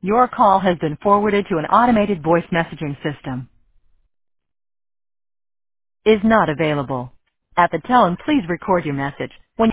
Your call has been forwarded to an automated voice messaging system. Is not available. At the tone, please record your message. When